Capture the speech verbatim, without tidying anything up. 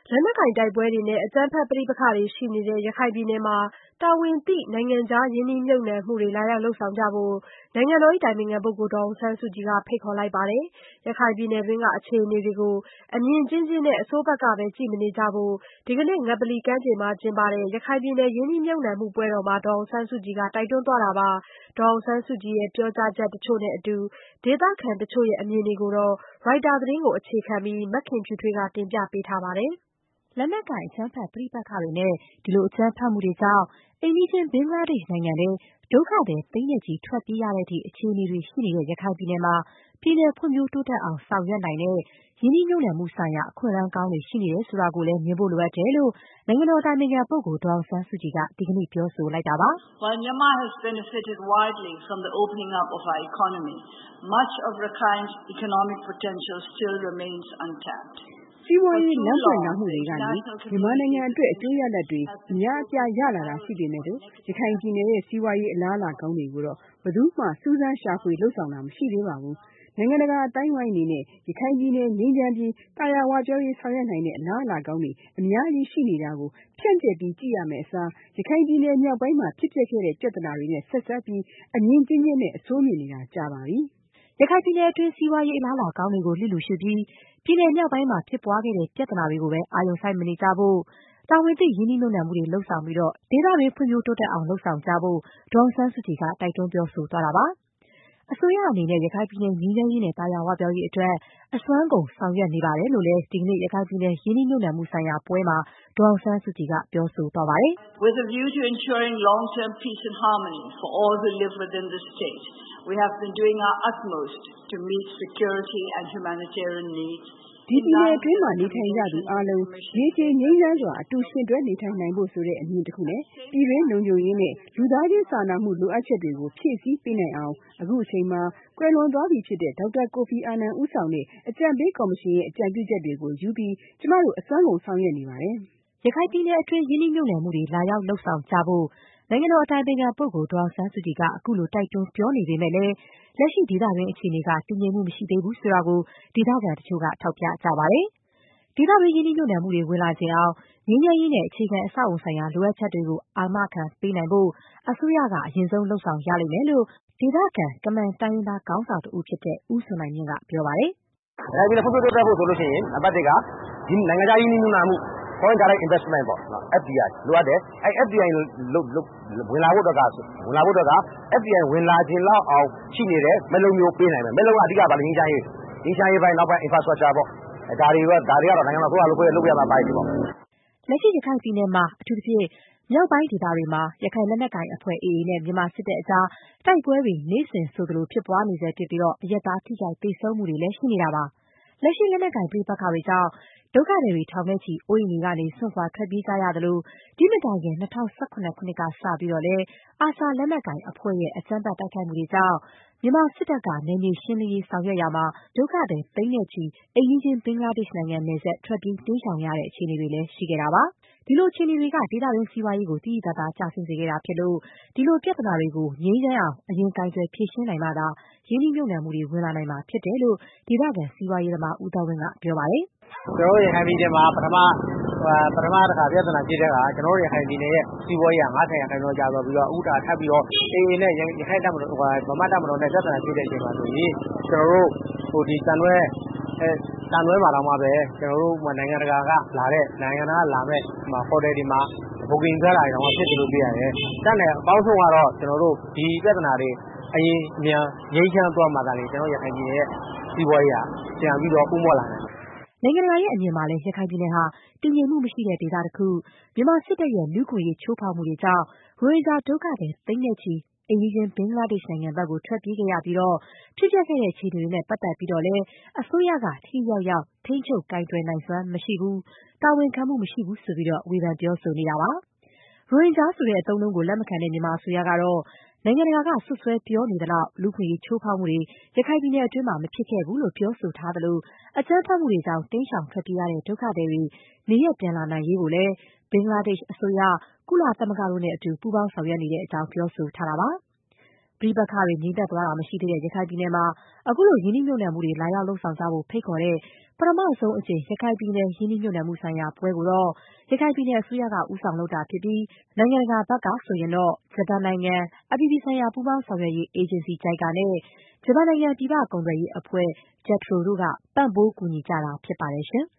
လက်နက်ကိုင်တိုက်ပွဲတွေနဲ့အကြမ်းဖက်ပဋိပက္ခတွေရှိနေတဲ့ရခိုင်ပြည်နယ်မှာတာဝန်သိနိုင်ငံခြားရင်းနှီးမြှုပ်နှံမှုတွေလာရောက်လုပ်ဆောင်ကြဖို့နိုင်ငံတော်အတိုင်ပင်ခံပုဂ္ဂိုလ်ဒေါ်အောင်ဆန်းစုကြည်ကဖိတ်ခေါ်လိုက်ပါတယ်။ရခိုင်ပြည်နယ်တွင်းကအခြေအနေတွေကိုအမြင်ကျဉ်းကျဉ်းနဲ့အဆိုးဘက်ကပဲကြည့်မနေကြဖို့ဒီကနေ့ငပလီကမ်းခြေမှာကျင်းပတဲ့ရခိုင်ပြည်နယ်ရင်းနှီးမြှုပ်နှံမှုပွဲတော်မှာဒေါ်အောင်ဆန်းစုကြည်ကတိုက်တွန်းသွားတာပါ။ဒေါ်အောင်ဆန်းစုကြည်ရဲ့ပြောကြားချက်တချို့နဲ့အတူဒေသခံတချို့ရဲ့အမြင်တွေကိုတော့ရိုက်တာသတင်းကိုအခြေခံပြီးမခင်ဖြူထွေးကတင်ပြပေးထားပါတယ်။လက်နက်ကိုင်အကြမ်းဖက်ပဋိပက္ခတွေနဲ့ဒီလိုအကြမ်းဖက်မှုတွေကြောင့်အိမ်နီးချင်းဘင်္ဂလားဒေ့ရှ်နိုင်ငံထဲဒုက္ခသည်သိန်းနဲ့ချီထွက်ပြေးရတဲ့အထိအခြေအနေတွေရှိနေတဲ့ရခိုင်ပြည်နယ်မှာပြည်နယ်ဖွံ့ဖြိုးတိုးတက်အောင်ဆောင်ရွက်နိုင်တဲ့ရင်းနှီးမြှုပ်နှံမှုဆိုင်ရာအခွင့်အလမ်းကောင်းတွေရှိနေတယ်ဆိုတာကိုလည်းမြင်ဖို့လိုအပ်တယ်လို့နိုင်ငံတော်အတိုင်ပင်ခံပုဂ္ဂိုလ်ဒေါ်အောင်ဆန်းစုကြည်ကဒီကနေ့ပြောဆိုလိုက်တာပါ။ While Myanmar has benefited widely from the opening up of our economy, much of Rakhine's economic potential still remains untapped. စီးပွားရေးလမ်းပွင့်လာမှုတွေကနေမြန်မာနိုင်ငံအတွက်အကျိုးရလဒ်တွေအများအပြားရလာတာရှိပေမဲ့လို့ရခိုင်ပြည်နယ်ရဲ့စီးပွားရေးအလားအလာကောင်းတွေကိုတော့ဘယ်သူမှစူးစမ်းရှာဖွေလှုပ်ဆောင်တာမရှိသေးပါဘူး။နိုင်ငံတကာအတိုင်းအဝိုင်းအနေနဲ့ရခိုင်ပြည်နယ်ငြိမ်းချမ်းပြီးတာယာဝပြောရေးဆောင်ရွက်နိုင်တဲ့အလားအလာကောင်းတွေအများကြီးရှိနေတာကိုဖြန့်ကျက်ပြီးကြည့်ရမယ့်အစားရခိုင်ပြည်နယ်မြောက်ပိုင်းမှာဖြစ်ပျက်ခဲ့တဲ့ပြဿနာတွေနဲ့ဆက်စပ်ပြီးအမြင်ကျဉ်းကျဉ်းနဲ့အဆိုးမြင်နေတာကြာပါပြီ။ရခိုင်ပြည်နယ်အတွင်းစီးပွားရေးအလားအလာကောင်းတွေကိုလျစ်လျူရှုပြီးပြည်နယ်မြောက်ပိုင်းမှာဖြစ်ပွားခဲ့တဲ့ပြဿနာတွေကိုပဲအာရုံစိုက်မနေကြဖို့တာဝန်သိရင်းနှီးမြှုပ်နှံမှုတွေလုပ်ဆောင်ပြီးတော့ဒေသတွင်းဖွံ့ဖြိုးတိုးတက်အောင်လုပ်ဆောင်ကြဖို့ဒေါ်အောင်ဆန်းစုကြည်ကတိုက်တွန်းပြောဆိုသွားတာပါ။အစိုးရအနေနဲ့ရခိုင်ပြည်နယ်ငြိမ်းချမ်းရေးနဲ့တာယာဝပြောရေးအတွက်အစွမ်းကုန်ဆောင်ရွက်နေပါတယ်လို့လည်းဒီကနေ့ရခိုင်ပြည်နယ်ရင်းနှီးမြှုပ်နှံမှုဆိုင်ရာပွဲမှာဒေါ်အောင်ဆန်းစုကြည်ကပြောဆိုသွားပါတယ်။ With a view to ensuring long-term peace and harmony for all who live within the state, we have been doing our utmost to meet security and humanitarian needs. ဒီပြည်နယ်အတွင်းမှာနေထိုင်ကြသူအားလုံးရေရှည်ငြိမ်းချမ်းစွာအတူရှင်တွဲနေထိုင်နိုင်ဖို့ဆိုတဲ့အမြင်တစ်ခုနဲ့ပြည်တွင်းလုံခြုံရေးနဲ့လူသားချင်းစာနာမှုလိုအပ်ချက်တွေကိုဖြည့်ဆည်းပေးနိုင်အောင်အခုအချိန်မှာကွယ်လွန်သွားပြီဖြစ်တဲ့ဒေါက်တာကိုဖီအာနန်ဦးဆောင်တဲ့အကြံပေးကော်မရှင်ရဲ့အကြံပြုချက်တွေကိုယူပြီးကျမတို့အစွမ်းကုန်ဆောင်ရွက်နေပါတယ်။ရခိုင်ပြည်နယ်အတွင်းရင်းနှီးမြှုပ်နှံမှုတွေလာရောက်လှုပ်ဆောင်ကြဖို့နိုင်ငံတော်အတိုင်ပင်ခံပုဂ္ဂိုလ်ဒေါ်အောင်ဆန်းစုကြည်ကအခုလိုတိုက်တွန်းပြောနေပေမဲ့လည်းလက်ရှိဒေသတွင်းအခြေအနေကတည်ငြိမ်မှုမရှိသေးဘူးဆိုတာကိုဒေသခံတချို့ကထောက်ပြကြပါတယ်။ဒေသတွင်းရင်းနှီးမြှုပ်နှံမှုတွေဝင်လာခြင်းအောင်ငြိမ်းချမ်းရေးနဲ့အခြေခံအဆောက်အအုံဆိုင်ရာလိုအပ်ချက်တွေကိုအာမခံပေးနိုင်ဖို့အစိုးရကအရင်ဆုံးလှုပ်ဆောင်ရလိမ့်မယ်လို့ဒေသခံကမန်တိုင်းရင်းသားခေါင်းဆောင်တဦးဖြစ်တဲ့ဦးစွန်နိုင်မြင့်ကပြောပါတယ်။အဲဒီဖွံ့ဖြိုးတိုးတက်ဖို့ဆိုလို့ရှိရင်နံပါတ်တစ်ကဒီနိုင်ငံခြားရင်းနှီးမြှုပ်နှံမှုForeign direct investment ပေါ့နော် F D I လိုအပ်တယ်အဲ F D I လို့ဝင်လာဖို့အတွက်ကဝင်လာဖို့အတွက်က F D I ဝင်လာခြင်းလောက်အောင်ရှိနေတဲ့မလုံမျိုးပေးနိုင်မယ်မလုံကအဓိကပါလေငင်းချမ်းရေးငင်းချမ်းရေးပိုင်းနောက်ပိုင်း infrastructure ပေါ့ဒါတွေကဒါတွေကတော့နိုင်ငံတော်ဆိုရလို့ကိုယ်လုပ်ရမှာပိုင်းတွေပေါ့လက်ရှိရခိုင်ပြည်နယ်မှာအထူးသဖြင့်မြောက်ပိုင်းဒေသတွေမှာရခိုင်လက်နက်ကိုင်အဖွဲ့ A A နဲ့မြန်မာစစ်တပ်အကြားတိုက်ပွဲတွေနေ့စဉ်ဆိုသလိုဖြစ်ပွားနေဆဲဖြစ်ပြီးတော့အရက်သားထိခိုက်သေဆုံးမှုတွေလည်းရှိနေတာပါလက်ရှိလက်နက်ကိုင်ပြည်ပခါတွေကြောင့်ဒုက္ခတွေတွေထောင်နဲ့ချီအိုးအိမ်တွေကနေဆွန့်ခွာထွက်ပြေးကြရသလိုဒီမတိုင်ခင်၂၀၁၇ခုနှစ်ကစပြီးတော့လဲအာဆာလက်နက်ကိုင်အဖွဲ့ရဲ့အကြမ်းဖက်တိုက်ခိုက်မှုတွေကြောင့်မြန်မာစစ်တပ်ကနယ်မြေရှင်းလင်းရေးဆောင်ရွက်ရာမှာဒုက္ခသည်သိန်းနဲ့ချီအိမ်နီးချင်းဘင်္ဂလားဒေ့ရှ်နိုင်ငံနယ်စပ်ထွက်ပြေးတိမ်းရှောင်ရတဲ့အခြေအနေတွေလည်းရှိခဲ့တာပါဒီလိုအခြေအနေတွေကဒေသတွင်းစီးပွားရေးကိုတိတိကျကျကျဆင်းစေခဲ့တာဖြစ်လို့ဒီလိုပြဿနာတွေကိုငြိမ်းချမ်းအောင်အရင်ကိုင်တွယ်ဖြေရှင်းနိုင်မှသာရင်းနှီးမြှုပ်နှံမှုတွေဝင်လာနိုင်မှာဖြစ်တယ်လို့ဒေသခံစီးပွားရေးသမားဦးသောင်းဝင်းကပြောပါတယ်ကျွန်တော်တို့ရခိုင်ပြည်နယ်မှာပထမပထမတစ်ခါပြဿနာဖြစ်တဲ့ကကျွန်တော်တို့ရခိုင်ပြည်နယ်ရဲ့စီးပွားရေးက၅၀ရာခိုင်နှုန်းကျသွားပြီးတော့ဥတာထပ်ပြီးတော့အေအေနဲ့ရခိုင်တပ်မတော်ဗမာတပ်မတော်နဲ့ပြဿနာဖြစ်တဲ့အချိန်မှာဆိုရင်ကျွန်တော်တို့ဟိုဒီတန်ရွဲအဲတန်ရွဲမှာတော့မှပဲကျွန်တော်တို့နိုင်ငံတကာကလာတဲ့နိုင်ငံသားလာမဲ့ဟိုတယ်ဒီမှာဘုတ်ကင်ထားတာတော့ဖြစ်တယ်လို့ပြောရတယ်။တက်တယ်အပေါင်းဆုံးကတော့ကျွန်တော်တို့ဒီပြဿနာတွေအရင်မြန်ငြိမ်းချမ်းသွားမှသာလေကျွန်တော်ရခိုင်ပြည်နယ်ရဲ့စီးပွားရေးကပြန်ပြီးတော့ဥမော့လာတယ်နိုင်ငံတကာရဲ့အမြင်မှာလည်းရခိုင်ပြည်နယ်ဟာတည်ငြိမ်မှုမရှိတဲ့ဒေသတစ်ခုမြန်မာစစ်တပ်ရဲ့လူ့ခွင့်ရေးချိုးဖောက်မှုတွေကြောင့်ရိုဟင်ဂျာဒုက္ခသည်သိန်းနဲ့ချီအိမ်နီးချင်းဘင်္ဂလားဒေ့ရှ်နိုင်ငံဘက်ကိုထွက်ပြေးခဲ့ရပြီးတော့ဖြစ်ပျက်ခဲ့တဲ့အခြေအနေတွေနဲ့ပတ်သက်ပြီးတော့လည်းအစိုးရကထိရောက်ရောက်ထိန်းချုပ်ကိုင်တွယ်နိုင်စွမ်းမရှိဘူးတာဝန်ခံမှုမရှိဘူးဆိုပြီးတော့ဝေဖန်ပြောဆိုနေတာပါရိုဟင်ဂျာဆိုတဲ့အသုံးအနှုန်းကိုလက်မခံတဲ့မြန်မာအစိုးရကတော့နိုင်ငံတကာကဆွဆွဲပြောနေသလောက်လူ့ခွင့်ရေးချိုးဖောက်မှုတွေရခိုင်ပြည်နယ်အတွင်းမှာမဖြစ်ခဲ့ဘူးလို့ပြောဆိုထားသလိုအကြမ်းဖက်မှုတွေကြောင့်တင်းရှောင်ထွက်ပြေးရတဲ့ဒုက္ခသည်တွေနေရပ်ပြန်လာနိုင်ရေးကိုလည်းဘင်္ဂလားဒေ့ရှ်အစိုးရကုလသမဂ္ဂတို့နဲ့အတူပူးပေါင်းဆောင်ရွက်နေတဲ့အကြောင်းပြောဆိုထားတာပါပဋိပက္ခတွေငြိမ်သက်သွားတာမရှိသေးတဲ့ရခိုင်ပြည်နယ်မှာအခုလိုရင်းနှီးမြှုပ်နှံမှုတွေလာရောက်လုပ်ဆောင်ကြဖို့ဖိတ်ခေါ်တဲ့ပထမဆုံးအကြိမ်ရခိုင်ပြည်နယ်ရင်းနှီးမြှုပ်နှံမှုဆိုင်ရာပွဲကိုတော့ရခိုင်ပြည်နယ်အစိုးရကဦးဆောင်လုပ်တာဖြစ်ပြီးနိုင်ငံတကာဘက်ကဆိုရင်တော့ဂျပန်နိုင်ငံအပြည်ပြည်ဆိုင်ရာပူးပေါင်းဆောင်ရွက်ရေးအေဂျင်စီ ဂျိုက်ကာ နဲ့ဂျပန်နိုင်ငံပြည်ပကုန်သွယ်ရေးအဖွဲ့ JETRO တို့ကပံ့ပိုးကူညီကြတာဖြစ်ပါတယ်ရှင်။